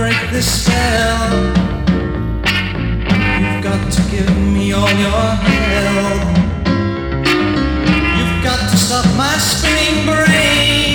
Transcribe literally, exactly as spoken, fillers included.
break this spell. You've got to give me all your help. You've got to stop my spinning brain.